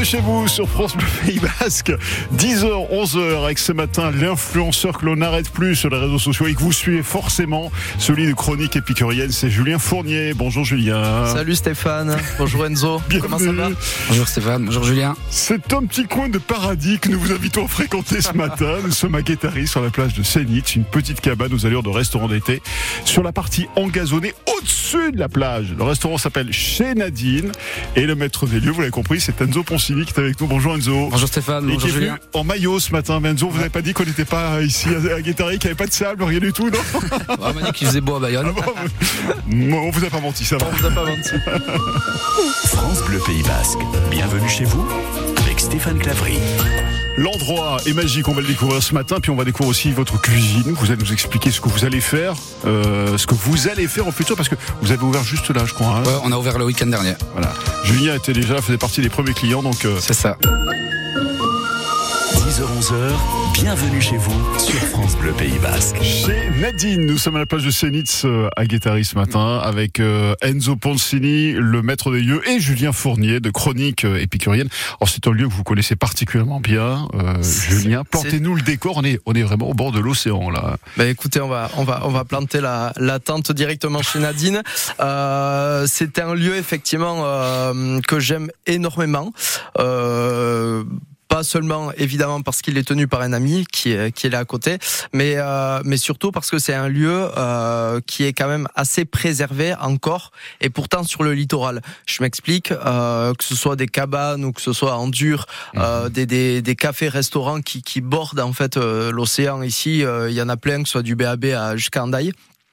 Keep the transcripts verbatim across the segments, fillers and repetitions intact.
chez vous sur France Bleu Pays Basque. dix heures, onze heures avec ce matin l'influenceur que l'on n'arrête plus sur les réseaux sociaux et que vous suivez forcément, celui de Chronique Épicurienne, c'est Julien Fournier. Bonjour Julien. Salut Stéphane, bonjour Enzo. Bienvenue. Comment ça va? Bonjour Stéphane, bonjour Julien. C'est un petit coin de paradis que nous vous invitons à fréquenter ce matin. Nous sommes à Guétari sur la plage de Sénitz, une petite cabane aux allures de restaurant d'été sur la partie engazonnée au-dessus de la plage. Le restaurant s'appelle Chez Nadine et le maître des lieux, vous l'avez compris, c'est Enzo Poncini qui est avec nous. Bonjour Enzo. Bonjour Stéphane, et bonjour qui est venu Julien. en maillot ce matin. Mais Enzo, vous n'avez pas dit qu'on n'était pas ici à Guétari, qu'il n'y avait pas de sable, rien du tout, non? On m'a dit qu'il faisait beau à Bayonne. Ah bon, on vous a pas menti, ça va. On vous a pas menti. France Bleu Pays Basque. Bienvenue chez vous avec Stéphane Clavry. L'endroit est magique, on va le découvrir ce matin, puis on va découvrir aussi votre cuisine. Vous allez nous expliquer ce que vous allez faire, euh, ce que vous allez faire au futur, parce que vous avez ouvert juste là, je crois. Hein. Ouais, on a ouvert le week-end dernier. Voilà. Julien était déjà, faisait partie des premiers clients, donc. Euh... C'est ça. dix heures, onze heures, bienvenue chez vous sur France Bleu Pays Basque. Chez Nadine, nous sommes à la plage de Sénitz à Guétari ce matin avec euh, Enzo Poncini, le maître des lieux, et Julien Fournier de Chronique Épicurienne. Alors c'est un lieu que vous connaissez particulièrement bien, euh, Julien. Plantez-nous le décor, on est, on est vraiment au bord de l'océan là. Bah écoutez, on va on va on va planter la la tente directement chez Nadine. Euh, c'est un lieu effectivement euh, que j'aime énormément. Euh, Pas seulement évidemment parce qu'il est tenu par un ami qui est qui est là à côté, mais euh, mais surtout parce que c'est un lieu euh, qui est quand même assez préservé encore et pourtant sur le littoral. Je m'explique, euh, que ce soit des cabanes ou que ce soit en dur, euh, des des des cafés restaurants qui qui bordent en fait euh, l'océan ici, euh, il y en a plein, que ce soit du B A B à jusqu'à Hendaye.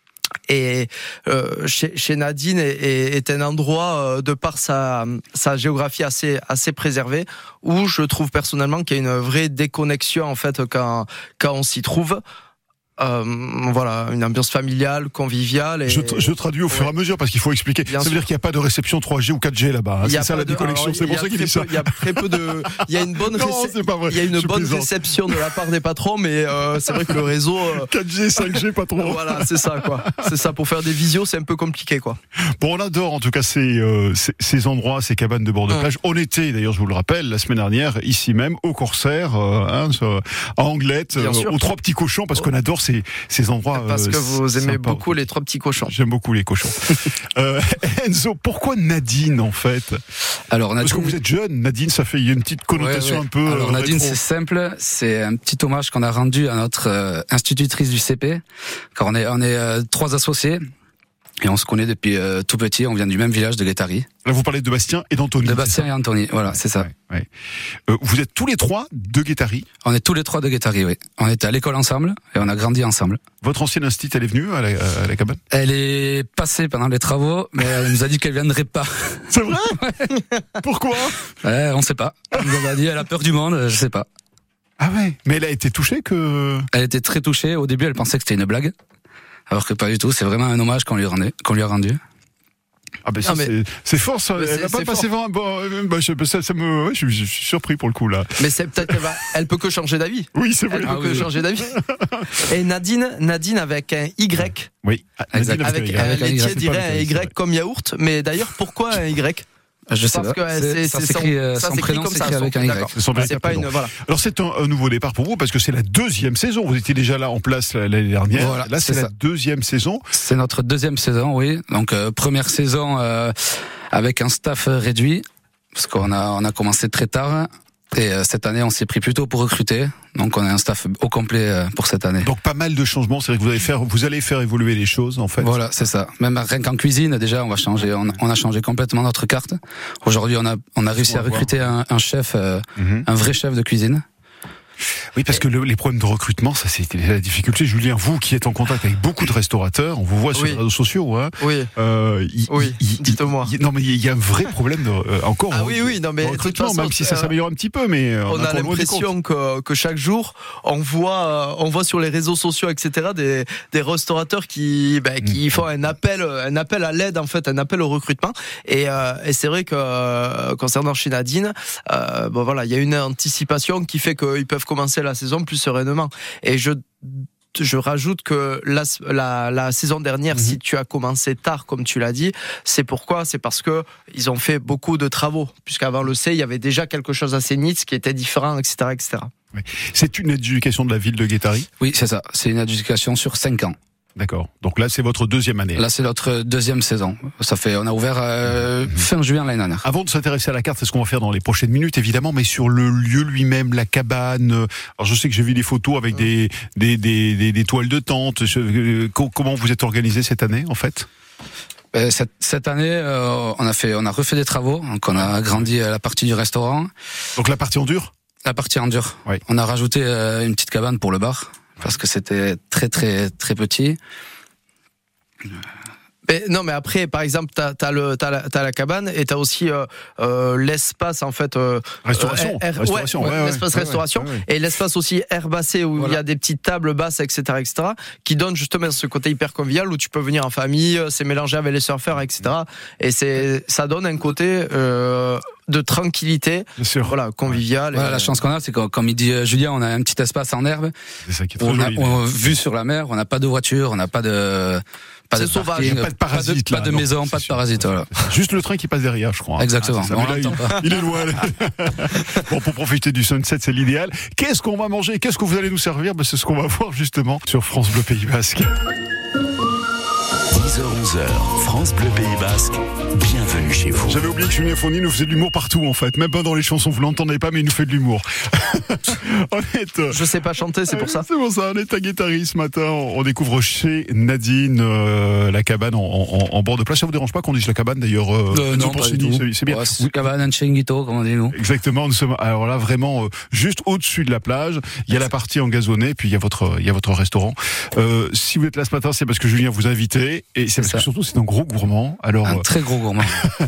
Et euh, chez, chez Nadine est, est, est un endroit euh, de par sa, sa géographie assez assez préservée où je trouve personnellement qu'il y a une vraie déconnexion en fait quand quand on s'y trouve. Euh, voilà, une ambiance familiale, conviviale. Et... Je, je traduis au fur et à mesure parce qu'il faut expliquer. Bien ça veut sûr. dire qu'il n'y a pas de réception trois G ou quatre G là-bas. Hein. C'est ça la de... déconnexion. Alors, c'est pour ça qu'il dit ça. Il y a très peu de. Il y a une bonne. Non, réce... c'est pas vrai. Il y a une Je bonne plaisante. réception de la part des patrons, mais euh, c'est vrai que le réseau. Euh... quatre G, cinq G, pas trop. Voilà, c'est ça quoi. C'est ça, pour faire des visios, c'est un peu compliqué quoi. Bon, on adore en tout cas ces, euh, ces, ces endroits, ces cabanes de bord de Hum. plage. On était d'ailleurs, je vous le rappelle, la semaine dernière, ici même, au Corsaire, euh, hein, à Anglette, Bien euh, sûr. aux Trois Petits Cochons, parce qu'on adore ces, ces endroits. Parce que euh, vous aimez sympas. beaucoup les trois petits cochons. J'aime beaucoup les cochons. euh, Enzo, pourquoi Nadine en fait? Alors Parce Nadine, que vous êtes jeune, Nadine, ça fait il y a une petite connotation Ouais, ouais. un peu. Alors euh, Nadine, rétro. c'est simple, c'est un petit hommage qu'on a rendu à notre euh, institutrice du C P, car on est on est euh, trois associés. Et on se connaît depuis euh, tout petit, on vient du même village de Guétari. Là, vous parlez de Bastien et d'Anthony. De Bastien et Anthony, voilà, c'est ça. Ouais, ouais. Euh, vous êtes tous les trois de Guétari. On est tous les trois de Guétari, oui. On était à l'école ensemble et on a grandi ensemble. Votre ancienne institut, elle est venue à la, à la cabane? Elle est passée pendant les travaux, mais elle nous a dit qu'elle viendrait pas. C'est vrai? Pourquoi? Ouais, on sait pas. Elle nous a dit, elle a peur du monde, je sais pas. Ah ouais. Mais elle a été touchée que. Elle était très touchée. Au début, elle pensait que c'était une blague. Alors que pas du tout, c'est vraiment un hommage qu'on lui rendait, qu'on lui a rendu. Ah ben ça Ah, mais- c'est, c'est fort ça. Mais Elle c'est- n'a pas c'est passé vraiment. Bon, euh, bah, je, ça, ça me, ouais, je, je suis surpris pour le coup là. Mais c'est peut-être qu'elle va, elle peut que changer d'avis. Oui, c'est vrai. Elle Ah peut que oui. changer d'avis. Et Nadine, Nadine avec un Y, Oui. Exact. Nadine avec Y. un Avec un Y, laitier c'est dirait pas un le cas, c'est vrai. Y comme yaourt. Mais d'ailleurs, pourquoi un Y? Je sais Parce pas. que c'est- ça c'est s'écrit, son- euh, ça son s'écrit prénom comme ça, s'écrit avec un Y. d'accord. C'est son Ah, véritable c'est pas prénom. une, voilà. Alors c'est un, un nouveau départ pour vous parce que c'est la deuxième saison. Vous étiez déjà là en place l'année dernière. Voilà, là c'est, c'est la ça. deuxième saison. C'est notre deuxième saison, oui. Donc euh, première saison euh, avec un staff réduit parce qu'on a on a commencé très tard et euh, cette année on s'est pris plutôt pour recruter. Donc on a un staff au complet euh, pour cette année. Donc pas mal de changements. C'est vrai que vous allez faire, vous allez faire évoluer les choses en fait. Voilà, c'est ça. Même rien qu'en cuisine, déjà, on va changer. On, on a changé complètement notre carte. Aujourd'hui, on a on a réussi On à va voir. recruter un, un chef, euh, Mhm. un vrai chef de cuisine. Oui, parce que le- les problèmes de recrutement, ça c'était la difficulté. Julien, vous qui êtes en contact avec beaucoup de restaurateurs, on vous voit sur Oui. les réseaux sociaux. Hein, Oui. euh, il- Oui, il- il- dites-moi. il- Non, mais il y a un vrai problème de, euh, encore. Ah hein, oui, oui, non, mais de de toute recrutement, façon, même si ça euh, s'améliore un petit peu, mais euh, On est a encore loin du compte. l'impression que, que chaque jour, on voit, euh, on voit sur les réseaux sociaux, et cetera, des, des restaurateurs qui, ben, qui font un appel, un appel à l'aide, en fait, un appel au recrutement. Et, euh, et c'est vrai que euh, concernant chez Nadine, euh, bon voilà, il y a une anticipation qui fait qu'ils peuvent commencer la saison plus sereinement. Et je je rajoute que la, la, la saison dernière, mmh. si tu as commencé tard, comme tu l'as dit, c'est pourquoi? C'est parce que ils ont fait beaucoup de travaux, puisqu'avant le C, il y avait déjà quelque chose à Sénitz qui était différent, et cetera, et cetera. Oui. C'est une adjudication de la ville de Guétary? Oui, c'est ça. C'est une adjudication sur cinq ans. D'accord. Donc là, c'est votre deuxième année. Là, c'est notre deuxième saison. Ça fait, on a ouvert euh, fin juin l'année dernière. Avant de s'intéresser à la carte, c'est ce qu'on va faire dans les prochaines minutes, évidemment, mais sur le lieu lui-même, la cabane. Alors, je sais que j'ai vu des photos avec des des des des, des toiles de tente. Je, comment vous êtes organisé cette année, en fait? Cette, cette année, euh, on a fait, on a refait des travaux. Donc, on a agrandi la partie du restaurant. Donc, la partie en dur? La partie en dur. Oui. On a rajouté euh, une petite cabane pour le bar. Parce que c'était très très très petit. Mais non, mais après, par exemple, t'as t'as le t'as la, t'as la cabane et t'as aussi euh, euh, l'espace en fait euh, restauration, euh, restauration, ouais, ouais, ouais, l'espace ouais, restauration ouais, ouais. Et l'espace aussi herbacé où voilà. il y a des petites tables basses, et cetera, et cetera, qui donnent justement ce côté hyper convivial où tu peux venir en famille, c'est mélangé avec les surfeurs, et cetera. Et c'est ça donne un côté euh, de tranquillité, bien sûr, voilà, convivial. Voilà, et, la chance qu'on a, c'est que comme il dit Julien, on a un petit espace en herbe. C'est ça qui est très on a, joli. on, vu sur la mer, on n'a pas de voiture, on n'a pas de pas c'est de sauvage, parking, pas de parasites, pas de, là, pas de non, maison, pas de sûr. parasites. Voilà. Juste le train qui passe derrière, je crois. Exactement. Ah, ça, on là, il, l'entend pas. il est loin. Bon, pour profiter du sunset, c'est l'idéal. Qu'est-ce qu'on va manger? Qu'est-ce que vous allez nous servir? Ben, c'est ce qu'on va voir justement sur France Bleu Pays Basque. dix heures onze heures, France Bleu Pays Basque, bienvenue chez vous. J'avais oublié que Julien Fournier nous faisait de l'humour partout en fait, même pas dans les chansons, vous l'entendez pas mais il nous fait de l'humour. On est, je sais pas chanter, c'est pour ça. C'est pour ça, on est à Guétary ce matin, on découvre chez Nadine euh, la cabane en, en, en bord de plage. Ça vous dérange pas qu'on dise la cabane d'ailleurs euh, euh, Non, pas du tout. C'est, c'est bien. Ouais, c'est cabane, un chiringuito, comme on dit nous. Exactement, nous sommes alors là vraiment euh, juste au-dessus de la plage. Il y a la partie engazonnée, puis il y a votre il y a votre restaurant. Euh, si vous êtes là ce matin, c'est parce que Julien vous a invité et c'est, c'est parce ça. que surtout c'est un gros gourmand. Alors un euh... très gros gourmand.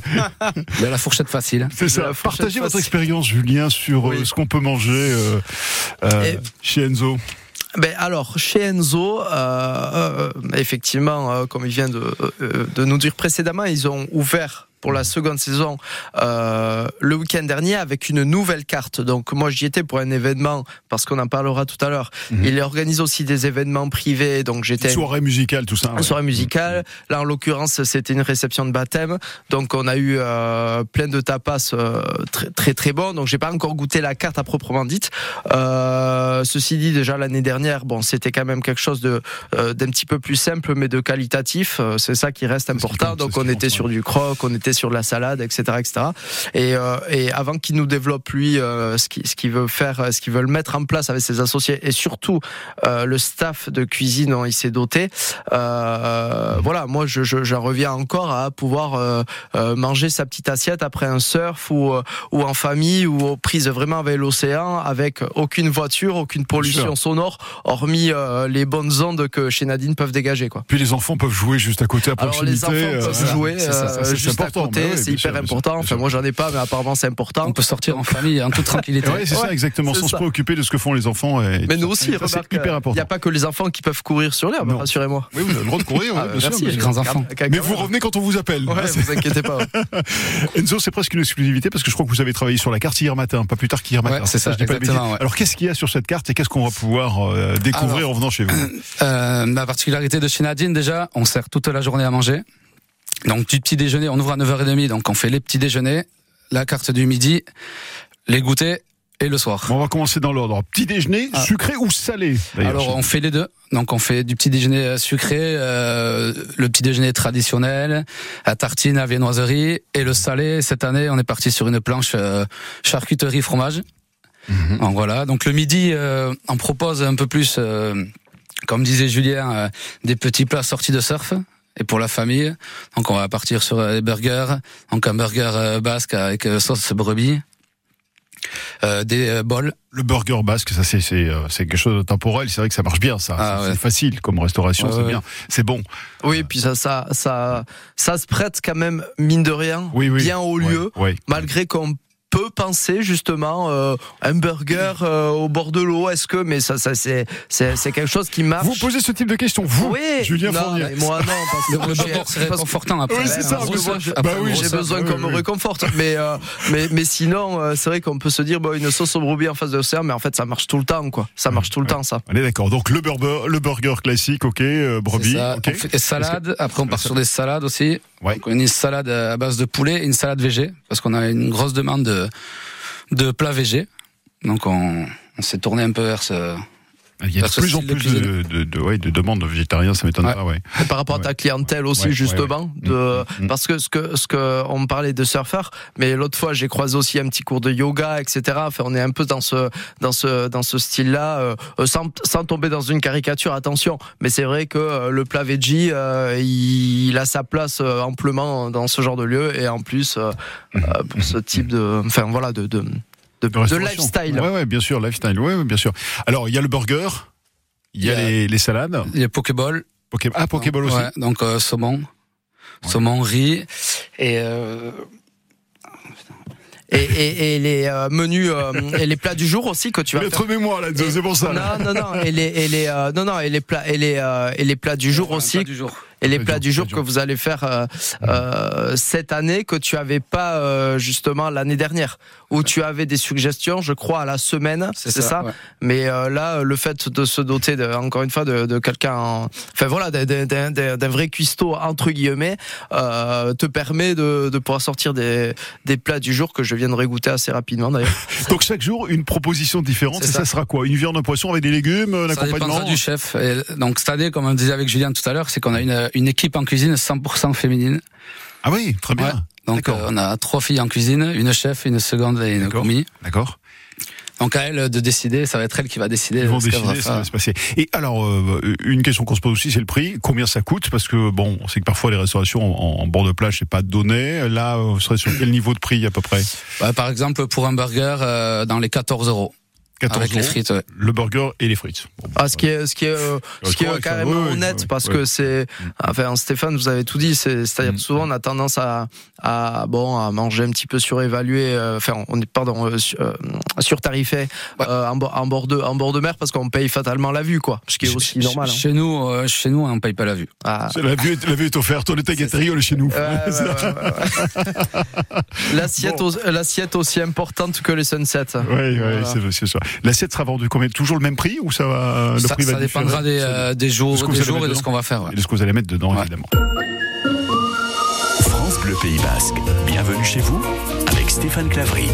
Il y a la fourchette facile. C'est ça. Partagez votre expérience, Julien, sur oui. euh, ce qu'on peut manger euh, euh, et... chez Enzo. Ben alors chez Enzo, euh, euh, effectivement, euh, comme il vient de, euh, de nous dire précédemment, ils ont ouvert pour la seconde saison euh, le week-end dernier avec une nouvelle carte. Donc moi j'y étais pour un événement parce qu'on en parlera tout à l'heure. Mmh. Il organise aussi des événements privés, donc j'étais une soirée musicale, tout ça. Une ouais. soirée musicale. Là en l'occurrence c'était une réception de baptême, donc on a eu euh, plein de tapas euh, très très très bons. Donc j'ai pas encore goûté la carte à proprement dite. Euh, ceci dit, déjà l'année dernière, bon c'était quand même quelque chose de euh, d'un petit peu plus simple mais de qualitatif. C'est ça qui reste important. Compte, donc on était sur du croque, on était sur de la salade, et cetera, et cetera. Et, euh, et avant qu'il nous développe lui euh, ce qu'il ce qu'il veut faire, ce qu'il veut mettre en place avec ses associés et surtout euh, le staff de cuisine dont il s'est doté. Euh, voilà, moi je, je j'en reviens encore à pouvoir euh, euh, manger sa petite assiette après un surf ou ou en famille ou aux prises vraiment avec l'océan, avec aucune voiture, aucune pollution sonore, hormis euh, les bonnes ondes que chez Nadine peuvent dégager quoi. Puis les enfants peuvent jouer juste à côté à proximité. Alors les enfants peuvent euh, jouer c'est ça, ça, c'est juste important. à côté, ouais, c'est hyper sûr, important. Enfin, moi, j'en ai pas, mais apparemment, c'est important. On peut sortir en famille, en toute tranquillité. Ouais, c'est ouais, ça, exactement, sans ça. se préoccuper de ce que font les enfants. Et mais nous aussi, ça, remarque, c'est hyper important. Il n'y a pas que les enfants qui peuvent courir sur l'herbe, non. rassurez-moi. Oui, vous avez le droit de courir, ouais, ah, bien merci, sûr. Les grands enfants. Mais vous revenez quand on vous appelle. Ouais, vous inquiétez pas. Enzo, c'est presque une exclusivité parce que je crois que vous avez travaillé sur la carte hier matin, pas plus tard qu'hier matin. Ouais, c'est ça, je dis pas le ouais. Alors, qu'est-ce qu'il y a sur cette carte et qu'est-ce qu'on va pouvoir euh, découvrir Alors, en venant chez vous? euh, La particularité de chez Nadine, déjà, on sert toute la journée à manger. Donc du petit déjeuner, on ouvre à neuf heures trente, donc on fait les petits déjeuners, la carte du midi, les goûters et le soir. Bon, on va commencer dans l'ordre. Petit déjeuner, ah. sucré ou salé? Alors on fait les deux. Donc on fait du petit déjeuner sucré, euh, le petit déjeuner traditionnel, à tartine, à viennoiserie, et le salé. Cette année, on est parti sur une planche euh, charcuterie fromage. Mm-hmm. Donc voilà. Donc le midi, euh, on propose un peu plus, euh, comme disait Julien, euh, des petits plats sortis de surf. Et pour la famille, donc on va partir sur des burgers, donc un burger basque avec sauce brebis, euh, des bols. Le burger basque, ça c'est c'est c'est quelque chose de temporel. C'est vrai que ça marche bien, ça. Ah, c'est, ouais. c'est facile comme restauration, ouais, c'est ouais. bien, c'est bon. Oui, puis ça ça ça ça se prête quand même mine de rien, oui, oui. bien au lieu, ouais, ouais. malgré qu'on peut peut penser justement euh, un burger euh, au bord de l'eau. Est-ce que, mais ça, ça c'est, c'est, c'est quelque chose qui marche. Vous posez ce type de questions, vous, oui, Julien non, Fournier. mais moi non, parce que Le j'ai- burger serait parce que- réconfortant après. Oui, c'est ça, Un parce gros que moi, surf, bah après un oui, gros j'ai surf. besoin oui, qu'on me oui. réconforte, mais euh, mais mais sinon, euh, c'est vrai qu'on peut se dire bon, une sauce au brebis en face de l'océan, mais en fait, ça marche tout le temps, quoi. Ça marche tout le temps, ça. Allez, d'accord. Donc le burger, le burger classique, ok, euh, C'est brebis, ça. ok. On fait des salades. Après, on part sur des salades aussi. Ouais. Donc, une salade à base de poulet, et une salade végé, parce qu'on a une grosse demande de de plats végé. Donc, on, on s'est tourné un peu vers ce. Il y a de Parce que plus en style de plus de, cuisine. de, de, ouais, de demandes de végétariens, ça m'étonne Ouais. pas, ouais. Et par rapport à ta clientèle aussi, Ouais, justement, ouais, ouais. de Mm, mm. parce que ce que ce que on me parlait de surfeurs, mais l'autre fois j'ai croisé aussi un petit cours de yoga, et cetera. Enfin, on est un peu dans ce dans ce dans ce style-là, euh, sans sans tomber dans une caricature, attention. Mais c'est vrai que euh, le plat veggie, euh, il, il a sa place euh, amplement dans ce genre de lieu, et en plus euh, euh, pour ce type de, enfin voilà, de de de, De de restauration. lifestyle. Ouais, ouais, bien sûr, lifestyle, ouais, ouais, bien sûr. Alors, il y a le burger, il y a Il y a- les, les salades. Il y a Pokéball. Poké- Ah, Pokéball aussi. Ouais, donc euh, saumon, saumon, riz et euh, Et, et, et les euh, menus euh, et les plats du jour aussi que tu vas faire. Maître mémoire, là, c'est pour ça. là. Non, non, non, et les, et les, euh, non, non, et les plats, et les, euh, et les plats du jour un aussi, plat du jour. et les Plats plats du du jour, jour plats que du vous allez faire euh, euh, cette année que tu avais pas euh, justement l'année dernière, où tu avais des suggestions, je crois, à la semaine, c'est, ça. ouais. Mais euh, là, le fait de se doter, de, encore une fois, de, de quelqu'un, en- enfin voilà, d'un, d'un, d'un, d'un vrai cuistot entre guillemets, euh, te permet de, de pouvoir sortir des, des plats du jour que je viendrai goûter assez rapidement d'ailleurs. Donc, chaque jour, une proposition différente. C'est Et ça. ça. sera quoi? Une viande, un poisson avec des légumes, un Ça accompagnement? dépendra du chef. Et donc cette année, comme on disait avec Julien tout à l'heure, c'est qu'on a une, une équipe en cuisine cent pour cent féminine. Ah oui, très bien. Ouais. Donc D'accord. euh, on a trois filles en cuisine, une chef, une seconde et une D'accord. commis. D'accord. Donc à elle de décider, ça va être elle qui va décider. Ils vont ce qu'elle va décider, ça faire. va se passer. Et alors, euh, une question qu'on se pose aussi, c'est le prix. Combien ça coûte? Parce que bon, on sait que parfois les restaurations en, en bord de plage, c'est pas donné. Là, vous serez sur quel niveau de prix à peu près? Bah, par exemple, pour un burger, euh, dans les quatorze euros. quatorze Avec les euros, frites, ouais. le burger et les frites. Bon, Ah, ce qui est, ce qui est, euh, Ouais, ce qui est correct, ça, carrément ouais, ouais, honnête, ouais, parce ouais. que c'est, enfin, Stéphane, vous avez tout dit, c'est, c'est-à-dire Mm. que souvent on a tendance à, à, bon, à manger un petit peu surévalué, euh, enfin, on est, pardon, euh, su- euh, surtarifé, Ouais. euh, en, bo- en bord de, en bord de mer, parce qu'on paye fatalement la vue, quoi. Ce qui est aussi Ch- normal. hein. Chez nous, euh, chez nous, on paye pas la vue. Ah. C'est- La vue, est, la vue est offerte. On est à Guattari, on est chez nous. Ouais, ouais, ouais, ouais, ouais. L'assiette, Bon. au- l'assiette aussi importante que les sunsets. Oui, ouais, Voilà. c'est, c'est ça. L'assiette sera vendue combien? Toujours le même prix ou ça va, le Ça, prix va ça dépendra différer des, euh, des jours, De ce que vous des allez jours mettre et de dedans. ce qu'on va faire. Ouais. Et de ce que vous allez mettre dedans, Ouais. évidemment. France Bleu Pays Basque. Bienvenue chez vous avec Stéphane Clavry.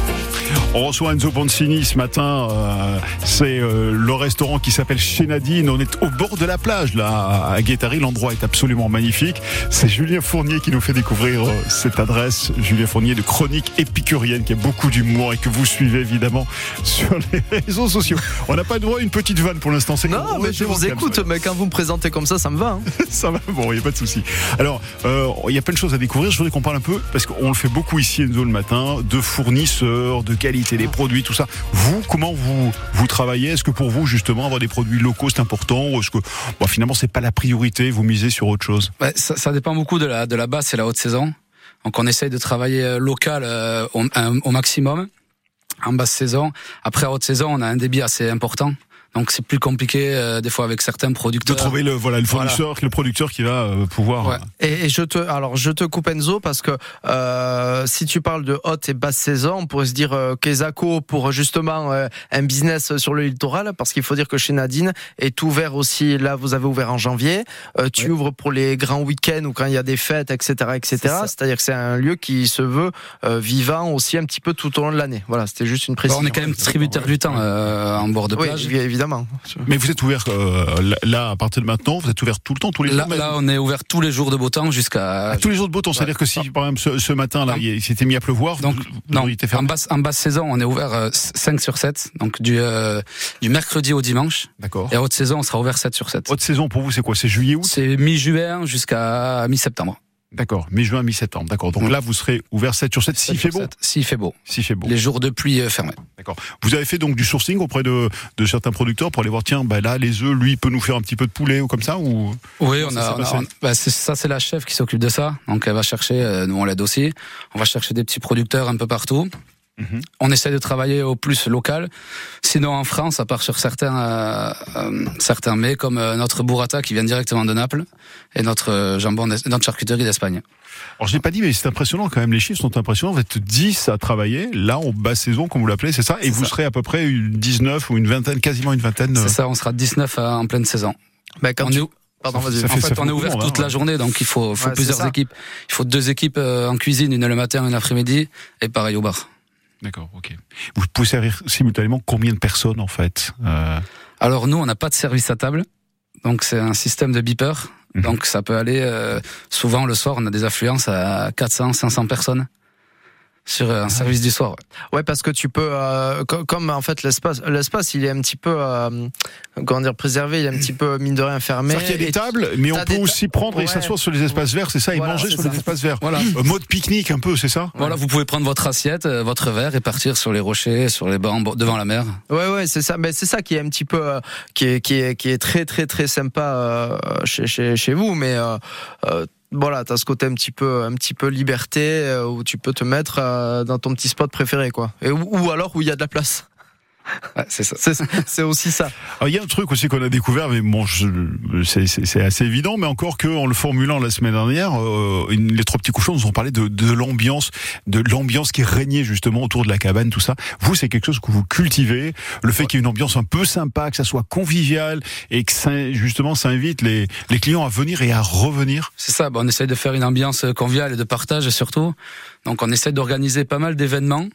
On reçoit Enzo Boncini ce matin. Euh, c'est euh, le restaurant qui s'appelle Chez Nadine. On est au bord de la plage, là, à Guattari. L'endroit est absolument magnifique. C'est Julien Fournier qui nous fait découvrir euh, cette adresse. Julien Fournier de Chronique Épicurienne, qui a beaucoup d'humour et que vous suivez évidemment sur les réseaux sociaux. On n'a pas le droit à une petite vanne pour l'instant. C'est Non, qu'on- mais c'est je bon, vous quand même, écoute, ça. mais quand vous me présentez comme ça, ça me va. Hein. Ça va, bon, il n'y a pas de souci. Alors, euh, il y a plein de choses à découvrir. Je voudrais qu'on parle un peu, parce qu'on le fait beaucoup ici, Enzo, le matin, de fournisseurs, de qualité des produits, tout ça. Vous, comment vous, vous travaillez? Est-ce que pour vous, justement, avoir des produits locaux, c'est important? Ou est-ce que, bon, finalement, c'est pas la priorité? Vous misez sur autre chose? Ouais, ça, ça dépend beaucoup de la, de la basse et la haute saison. Donc on essaye de travailler euh, local euh, au, un- au maximum en basse saison. Après, à haute saison, on a un débit assez important. Donc c'est plus compliqué euh, des fois avec certains De producteurs. trouver le, voilà, le fournisseur, le producteur qui va euh, pouvoir. Ouais. euh, Et, et je te, alors je te coupe Enzo parce que euh, si tu parles de haute et basse saison, on pourrait se dire euh, Kezako pour justement euh, un business sur le littoral, parce qu'il faut dire que chez Nadine est ouvert aussi. Là, vous avez ouvert en janvier. Euh, tu Ouais. ouvres pour les grands week-ends ou quand il y a des fêtes, et cetera, et cetera. C'est ça. C'est-à-dire que c'est un lieu qui se veut euh, vivant aussi un petit peu tout au long de l'année. Voilà, c'était juste une Bah, précision. on est quand même tributaire du temps euh, en bord de Oui, plage. évidemment. Mais vous êtes ouvert euh, là, à partir de maintenant, vous êtes ouvert tout le temps, tous les Là, jours même là, on est ouvert tous les jours de beau temps jusqu'à. À tous les jours de beau temps, c'est-à-dire que si, par exemple, ce, ce matin, là, il s'était mis à pleuvoir, Donc, vous, vous non, auriez été en fermé. basse, en basse saison, on est ouvert euh, cinq sur sept, donc du, euh, du mercredi au dimanche. D'accord. Et à haute saison, on sera ouvert sept sur sept. Haute saison pour vous, c'est quoi? C'est juillet, août? C'est mi-juin jusqu'à mi-septembre. D'accord. Mi-juin, mi-septembre. D'accord. Donc Mm. là, vous serez ouvert sept sur sept, s'il fait beau. S'il fait beau. S'il fait beau. Les jours de pluie euh, fermés. D'accord. Vous avez fait donc du sourcing auprès de, de certains producteurs pour aller voir, tiens, bah là, les œufs, lui, il peut nous faire un petit peu de poulet ou comme ça, ou? Oui, Comment on ça a, s'est on a- passé on- bah, c'est, ça c'est la chef qui s'occupe de ça. Donc elle va chercher, euh, nous on l'aide aussi. On va chercher des petits producteurs un peu partout. Mmh. On essaie de travailler au plus local. Sinon, en France, à part sur certains euh, euh, certains mets, comme euh, notre burrata qui vient directement de Naples et notre euh, jambon, notre charcuterie d'Espagne. Alors, je l'ai pas dit, mais c'est impressionnant quand même. Les chiffres sont impressionnants. Vous êtes dix à travailler, là, en basse saison, comme vous l'appelez, c'est ça? Et c'est vous ça. serez à peu près une dix-neuf ou une vingtaine, quasiment une vingtaine. C'est ça, on sera dix-neuf en pleine saison. Bah, quand on tu... est... Pardon, vas-y. En fait, on est ouvert toute hein, la journée, donc il faut, faut ouais, plusieurs équipes. Il faut deux équipes en cuisine, une le matin, une l'après-midi, et pareil au bar. D'accord, ok. Vous pouvez servir simultanément combien de personnes en fait? euh... Alors nous, on n'a pas de service à table, donc c'est un système de beeper. Mmh. Donc ça peut aller, euh, souvent le soir, on a des affluences à quatre cents, cinq cents personnes. Sur un service du soir. Ouais, parce que tu peux, euh, comme en fait l'espace, l'espace, il est un petit peu, euh, comment dire, préservé, il est un petit peu mine de rien fermé. C'est-à-dire qu'il y a des tables, mais on peut aussi prendre ouais. et s'asseoir sur les espaces verts, c'est ça, et voilà, manger sur ça. les espaces verts. Voilà. Euh, mode pique-nique un peu, c'est ça. Voilà, vous pouvez prendre votre assiette, votre verre et partir sur les rochers, sur les bancs devant la mer. Ouais, ouais, c'est ça. Mais c'est ça qui est un petit peu, euh, qui est, qui est, qui est très, très, très sympa euh, chez, chez, chez vous, mais. Euh, euh, Voilà, t'as ce côté un petit peu, un petit peu liberté euh, où tu peux te mettre euh, dans ton petit spot préféré, quoi. Et ou, ou alors où il y a de la place. Ouais, c'est ça. C'est, c'est aussi ça. Alors, il y a un truc aussi qu'on a découvert, mais bon, je, c'est, c'est, c'est assez évident, mais encore que en le formulant la semaine dernière, euh, une, les trois petits cochons nous ont parlé de, de l'ambiance, de l'ambiance qui régnait justement autour de la cabane, tout ça. Vous, c'est quelque chose que vous cultivez, le fait qu'il y ait une ambiance un peu sympa, que ça soit convivial et que ça, justement, ça invite les, les clients à venir et à revenir. C'est ça. Bah, on essaie de faire une ambiance conviviale et de partage surtout. Donc, on essaie d'organiser pas mal d'événements.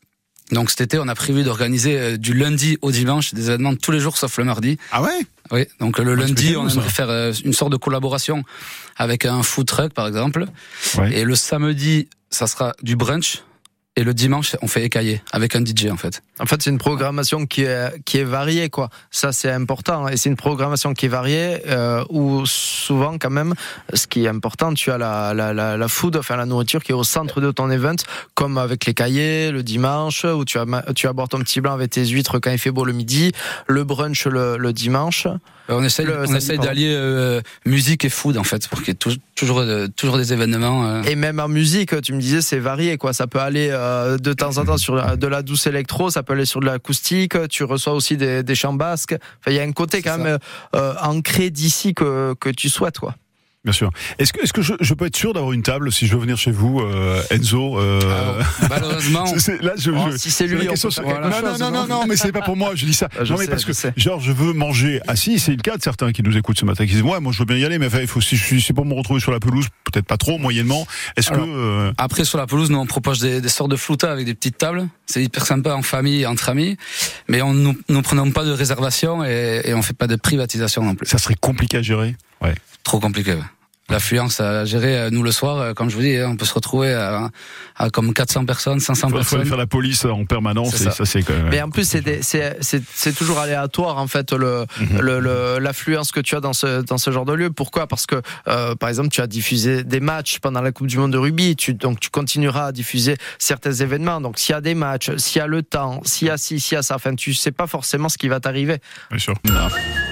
Donc cet été, on a prévu d'organiser euh, du lundi au dimanche des événements tous les jours sauf le mardi. Ah ouais? Oui. Donc le ouais, lundi, on ça. aimerait faire euh, une sorte de collaboration avec un food truck par exemple. Ouais. Et le samedi, ça sera du brunch. Et le dimanche, on fait écailler avec un D J en fait. En fait, c'est une programmation qui est qui est variée, quoi. Ça, c'est important. Et c'est une programmation qui est variée euh, où souvent, quand même, ce qui est important, tu as la la la, la food, enfin la nourriture qui est au centre de ton event, comme avec les cahiers le dimanche où tu as tu abordes ton petit blanc avec tes huîtres quand il fait beau le midi, le brunch le, le dimanche. On essaye, le, on essaye d'allier euh, musique et food en fait pour qu'il y ait toujours toujours, euh, toujours des événements. Euh... Et même en musique, tu me disais, c'est varié, quoi. Ça peut aller euh, de temps en temps sur de la douce électro, ça peut aller sur de l'acoustique. Tu reçois aussi des, des chants basques. Enfin, il y a un côté quand c'est même euh, ancré d'ici que que tu souhaites, quoi. Bien sûr. Est-ce que, est-ce que je, je peux être sûr d'avoir une table si je veux venir chez vous, euh, Enzo euh... Alors, malheureusement. c'est, c'est, là, je, oh, je, si c'est lui, on peut faire non, non, chose, non, non, non, mais c'est pas pour moi. Je dis ça. Je non, mais sais, parce que, sais. genre, je veux manger assis. C'est le cas de certains qui nous écoutent ce matin, qui disent, ouais, moi, je veux bien y aller, mais enfin, il faut, si je suis, c'est pour me retrouver sur la pelouse, peut-être pas trop, moyennement. Est-ce Alors, que, euh... après, sur la pelouse, nous, on propose des, des sortes de floutas avec des petites tables. C'est hyper sympa en famille, entre amis. Mais on, nous, nous prenons pas de réservation et, et on fait pas de privatisation non plus. Ça serait compliqué à gérer? Ouais. Trop compliqué, ouais. L'affluence à gérer, nous le soir, comme je vous dis, on peut se retrouver à, à comme quatre cents personnes, cinq cents il faut, personnes. Il faut faire la police en permanence, c'est et ça. ça c'est quand même. Mais en plus, c'est, des, c'est, c'est, c'est toujours aléatoire en fait le, mm-hmm. le, le l'affluence que tu as dans ce dans ce genre de lieu. Pourquoi? Parce que euh, par exemple, tu as diffusé des matchs pendant la Coupe du Monde de rugby, tu, donc tu continueras à diffuser certains événements. Donc s'il y a des matchs, s'il y a le temps, s'il y a ci, s'il y a ça, enfin tu sais pas forcément ce qui va t'arriver. Bien sûr. Non.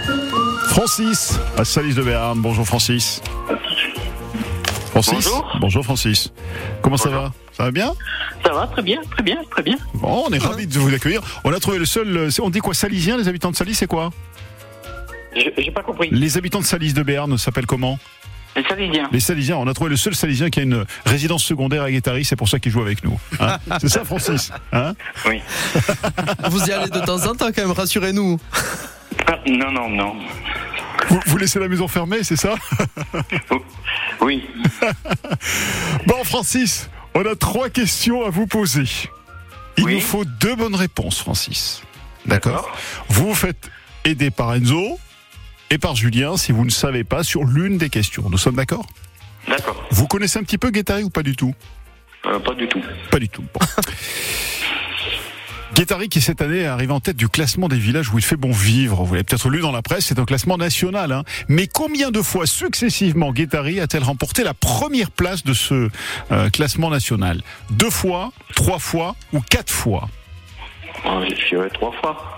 Francis, à Salis de Béarn. Bonjour Francis. Francis. Bonjour. Bonjour Francis. Comment Bonjour. ça va? Ça va bien? Ça va, très bien, très bien, très bien. Bon, on est ravis de vous accueillir. On a trouvé le seul. On dit quoi, Salisien? Les habitants de Salis, c'est quoi? Je, j'ai pas compris. Les habitants de Salis de Béarn s'appellent comment? Les Salisiens. Les Salisiens. On a trouvé le seul Salisien qui a une résidence secondaire à Guétary. C'est pour ça qu'il joue avec nous. Hein? C'est ça, Francis? Hein? Oui. Vous y allez de temps en temps, quand même. Rassurez-nous. Ah, non, non, non. Vous, vous laissez la maison fermée, c'est ça? Oui. Bon, Francis, on a trois questions à vous poser. Il oui. nous faut deux bonnes réponses, Francis. D'accord, D'accord. Vous vous faites aider par Enzo et par Julien si vous ne savez pas sur l'une des questions. Nous sommes d'accord? D'accord. Vous connaissez un petit peu Guétary ou pas du tout? euh, Pas du tout. Pas du tout. Bon. Guétary qui cette année est arrivé en tête du classement des villages où il fait bon vivre. Vous l'avez peut-être lu dans la presse, c'est un classement national. Hein. Mais combien de fois successivement Guétary a-t-elle remporté la première place de ce euh, classement national? Deux fois, trois fois ou quatre fois? oh, Je dirais trois fois.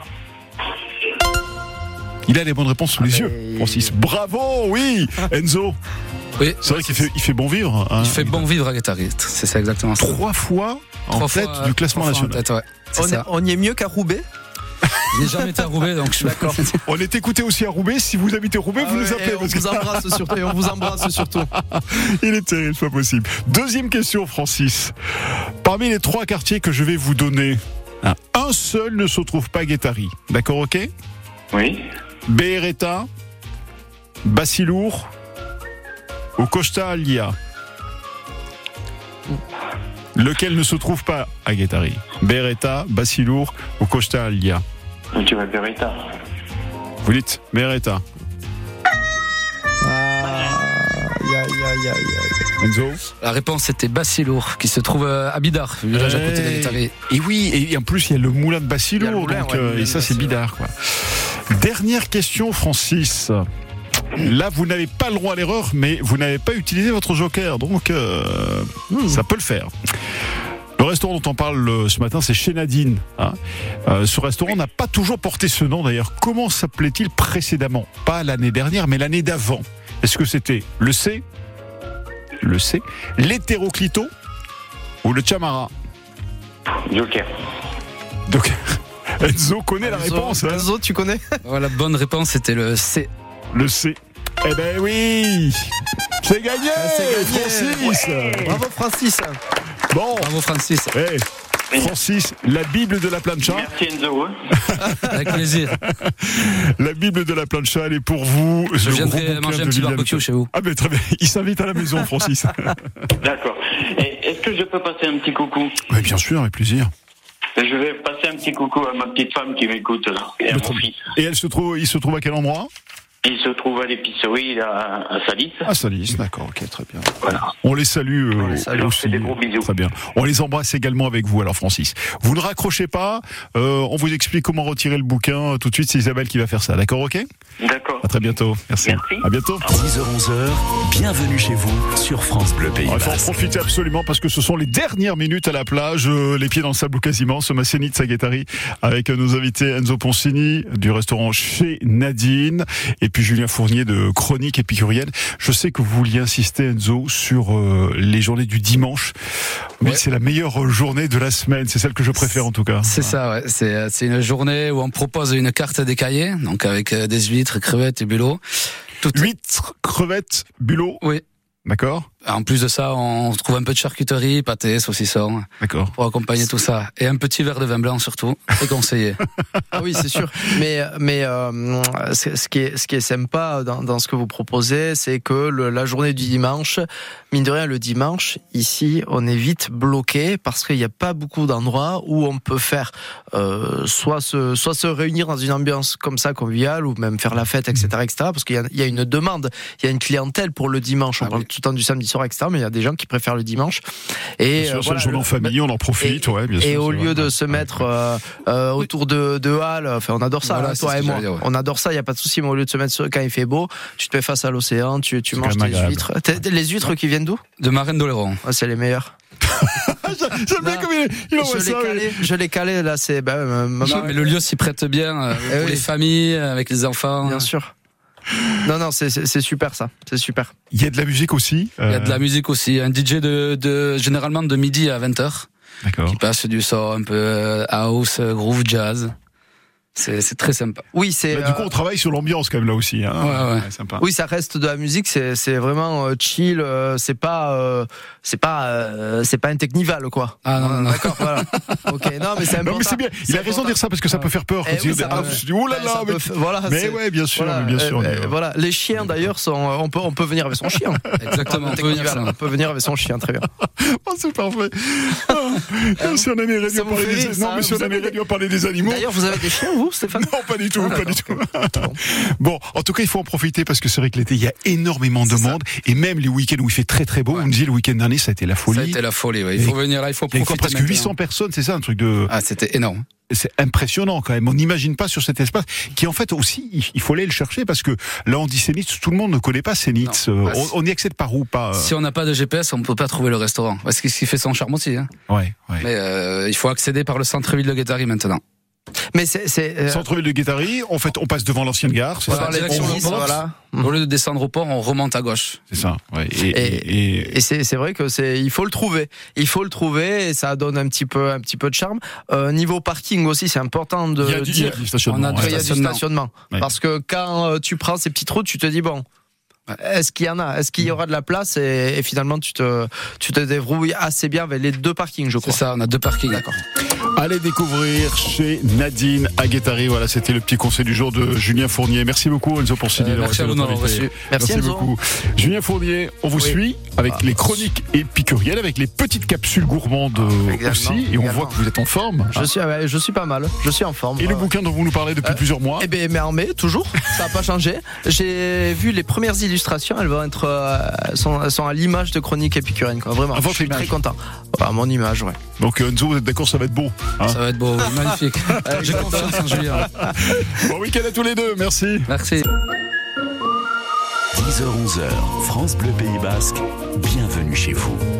Il a les bonnes réponses sous ah les yeux, Francis. Bravo, oui. Enzo? Oui. C'est vrai qu'il fait, il fait bon vivre. Hein. Il fait bon vivre à Guétari. C'est ça exactement ça. Trois fois en Trois tête fois, du classement trois fois national. en tête, ouais. C'est On, ça. est, on y est mieux qu'à Roubaix. Je n'ai jamais été à Roubaix, donc je suis d'accord. On est écouté aussi à Roubaix. Si vous habitez Roubaix, Ah vous ouais, nous appelez. et on parce que- vous embrasse surtout. Et on vous embrasse surtout. Il est terrible, c'est pas possible. Deuxième question, Francis. Parmi les trois quartiers que je vais vous donner, un un seul ne se trouve pas à Guétari. D'accord, ok? Oui. Beretta, Bassilour ou Costa Alia. Lequel ne se trouve pas à Guétari? Beretta, Bassilour ou Costa Alia? Tu vas Beretta. Vous dites Beretta. Aïe, aïe, aïe, aïe, aïe. Enzo? La réponse était Bassilour, qui se trouve euh, à Bidart, village à côté de Guétari. Et oui, et en plus il y a le moulin de Il y a Bassilour, le moulin, donc, ouais, le euh, moulin et de ça c'est Bassilour. bidard quoi. Dernière question, Francis. Là, vous n'avez pas le droit à l'erreur, mais vous n'avez pas utilisé votre joker, donc euh, ça peut le faire. Le restaurant dont on parle euh, ce matin, c'est chez Nadine. Hein. Euh, ce restaurant n'a pas toujours porté ce nom d'ailleurs. Comment s'appelait-il précédemment? Pas l'année dernière, mais l'année d'avant. Est-ce que c'était le C, le C, l'hétéroclito ou le chamara? Joker. Donc, Enzo connaît la Enzo, réponse. Hein. Enzo, tu connais? Voilà, la bonne réponse c'était le C. Le C. Eh ben oui, c'est gagné, Ah, c'est gagné. Francis. Bravo Francis. Bon, Bravo Francis, eh, Francis, la Bible de la plancha, Merci Enzo. hein. avec plaisir. la Bible de la plancha, elle est pour vous. Je Le viendrai gros bouquin manger un de petit Liliane barbecue Tell. chez vous. Ah ben très bien, il s'invite à la maison, Francis. D'accord. Et est-ce que je peux passer un petit coucou? Oui, bien sûr, avec plaisir. Je vais passer un petit coucou à ma petite femme qui m'écoute là, et à Le mon trop- fils. Et elle se trouve, il se trouve à quel endroit? Il se trouve à l'épicerie à, à Salis. À Salis, d'accord, ok, très bien. Voilà. On les salue, euh, On les salue, on aussi. fait des gros bisous. Très bien. On les embrasse également avec vous, alors Francis. Vous ne raccrochez pas. euh, on vous explique comment retirer le bouquin euh, tout de suite. C'est Isabelle qui va faire ça. D'accord, ok? D'accord. À très bientôt. Merci. Merci. À bientôt. dix heures onze heures, bienvenue chez vous sur France Bleu Pays Il faut en Basque. profiter absolument parce que ce sont les dernières minutes à la plage, euh, les pieds dans le sable ou quasiment, ce Massénit Saguetari avec euh, nos invités Enzo Poncini du restaurant Chez Nadine et puis Julien Fournier de Chronique Épicurienne. Je sais que vous vouliez insister, Enzo, sur euh, les journées du dimanche, mais Ouais. c'est la meilleure journée de la semaine, c'est celle que je préfère en tout cas. C'est ça, ouais. C'est, c'est une journée où on propose une carte décaillée, donc avec euh, des huîtres, crevettes et bulots. Tout- Huîtres, crevettes, bulots, Oui. d'accord? En plus de ça, on trouve un peu de charcuterie, pâté, saucisson, D'accord. pour accompagner tout ça. Et un petit verre de vin blanc surtout, c'est conseillé. Ah oui, c'est sûr. Mais mais euh, ce ce qui est ce qui est sympa dans, dans ce que vous proposez, c'est que le, la journée du dimanche, mine de rien, le dimanche ici, on est vite bloqué parce qu'il n'y a pas beaucoup d'endroits où on peut faire euh, soit se soit se réunir dans une ambiance comme ça conviviale ou même faire la fête, et cetera, et cetera. Parce qu'il y a, il y a une demande, il y a une clientèle pour le dimanche. On Ah parle oui. tout le temps du samedi soir, et cetera. Mais il y a des gens qui préfèrent le dimanche. Et Bien sûr, euh, c'est voilà, une journée en le- famille, on en profite, et, ouais, bien sûr. et au c'est lieu vrai. de se mettre euh, euh, autour de, de halles, enfin on adore ça, Voilà, hein, c'est toi ce et que moi, j'allais dire, ouais. on adore ça, il y a pas de souci. Mais au lieu de se mettre sur- quand il fait beau, tu te mets face à l'océan, tu, tu C'est manges quand même tes agréable. huîtres. T'as- Les huîtres qui viennent d'où? De Marraine d'Oléron. Ah, c'est les meilleurs. J'aime bien Non, comme il, il envoie Je l'ai ça. mais- calé, je l'ai calé là, c'est bah, euh, maman, Non, mais le lieu s'y prête bien euh, Eh pour oui. les familles, avec les enfants. bien sûr. Non non, c'est c'est c'est super ça, c'est super. Il y a de la musique aussi. Il y a de la musique aussi. Un D J de, de généralement de midi à vingt heures D'accord. qui passe du son un peu euh, house, euh, groove, jazz. C'est, c'est très sympa. Oui, c'est. Là, du coup, euh, on travaille sur l'ambiance quand même là aussi. Hein. Ouais, ouais. Sympa. Oui, ça reste de la musique, c'est c'est vraiment euh, chill, euh, c'est pas euh, c'est pas euh, c'est pas un technival quoi. Ah, non, non, non. D'accord, voilà. OK, non mais c'est important. Non mais c'est bien. Il a raison de dire ça parce que ça peut faire peur. Eh Quand tu oui, dis, ça ah, peut- je dis, oh là Ben, là. ça Mais, peut f- voilà, mais c'est- ouais, bien sûr, voilà, mais bien sûr. euh, on est- euh, voilà, les chiens d'ailleurs sont on peut on peut venir avec son chien. Exactement. Un on peut venir technival, ça. on peut venir avec son chien, très bien. Oh, c'est parfait. Ah, si on avait réduit Ça à vous parler fait des rire, non ça, mais si vous on avait avez- réduit à parler des animaux. D'ailleurs, vous avez des chiens vous, Stéphane? Non, pas du tout, Ah, pas du tout. d'accord. Bon, en tout cas, il faut en profiter parce que c'est vrai que l'été, il y a énormément de monde et même les week-ends où il fait très très beau. Ouais. On me dit le week-end dernier, ça a été la folie. Ça a été la folie. Ouais. Il faut venir là, il faut Il y a profiter. quoi, presque maintenant. huit cents personnes, c'est ça, un truc de. Ah, c'était énorme. C'est impressionnant quand même. On n'imagine pas sur cet espace qui en fait aussi, il- il faut aller le chercher parce que là on dit Sénitz, tout le monde ne connaît pas Sénitz. Non. Euh, on, on y accède par où pas euh, Si on n'a pas de G P S, on ne peut pas trouver le restaurant. Parce que ce qui fait son charme aussi. Hein. Ouais, ouais. Mais euh, il faut accéder par le centre-ville de Guétari maintenant. Mais c'est, c'est euh... centre-ville de Guétary. En fait, on passe devant l'ancienne gare. C'est voilà, ça. direction on, le port. voilà. Au lieu de descendre au port, on remonte à gauche. C'est ça. Ouais. Et, Et, et, et... et c'est, c'est vrai que c'est, il faut le trouver. Il faut le trouver et ça donne un petit peu, un petit peu de charme. Euh, niveau parking aussi, c'est important de il y a du, il y a dire. du stationnement. On a du Il y a du stationnement. stationnement. Ouais. Parce que quand euh, tu prends ces petites routes, tu te dis bon. Est-ce qu'il y en a? Est-ce qu'il y aura de la place? Et, et finalement, tu te, tu te débrouilles assez bien avec les deux parkings, je crois. C'est ça, on a deux parkings. D'accord. Allez découvrir chez Nadine à Guétary. Voilà, c'était le petit conseil du jour de Julien Fournier. Merci beaucoup Enzo pour signer. Euh, merci à vous d'avoir reçu. Merci, Merci Enzo. beaucoup. Julien Fournier, on vous Oui. suit avec Ah, les chroniques épicuriennes, avec les petites capsules gourmandes euh, également, aussi. Et on également. voit que vous êtes en forme. Je suis, ouais, je suis pas mal. Je suis en forme. Et le Ouais. bouquin dont vous nous parlez depuis Euh, plusieurs mois. Eh bien, mais en mai, toujours. Ça n'a pas changé. J'ai vu les premières illustrations. Elles vont être, euh, sont, elles sont à l'image de Chronique épicurienne, quoi. Vraiment. À votre je suis image. très content. À mon image, ouais. Donc euh, Enzo, vous êtes d'accord, ça va être beau. Hein Ça va être beau, oui, magnifique. J'ai confiance en Julien. Bon week-end à tous les deux. Merci. Merci. dix heures onze, France Bleu Pays Basque, bienvenue chez vous.